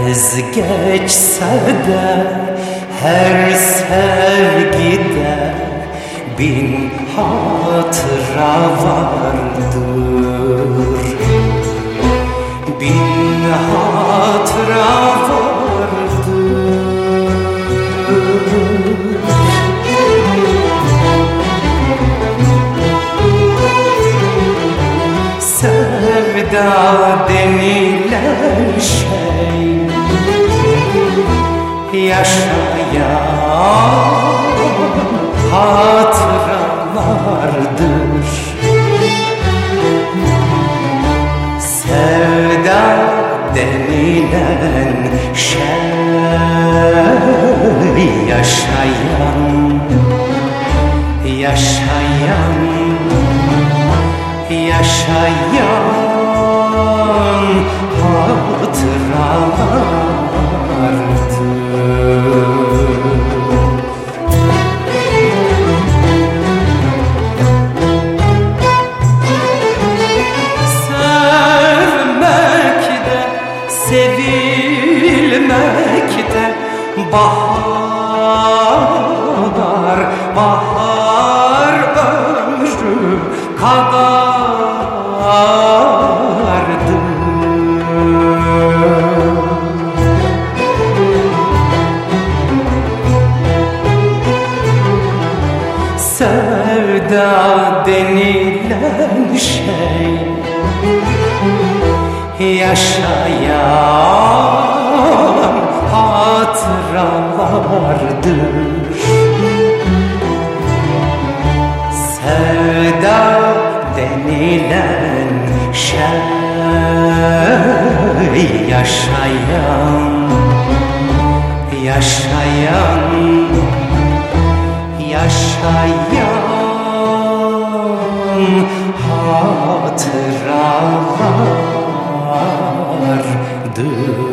Ez geçse de her sevgide bin hatıra vardır. Bin hatıra vardır. Sevda denilen şey yaşayan hatıralardır. Sevda denilen şey yaşayan hatıralardır. Sevmekte, sevilmekte bahar ömrü kadardır. Sevda denilen şey yaşayan hatıralardır. Sevda denilen şey yaşayan hatıralardır.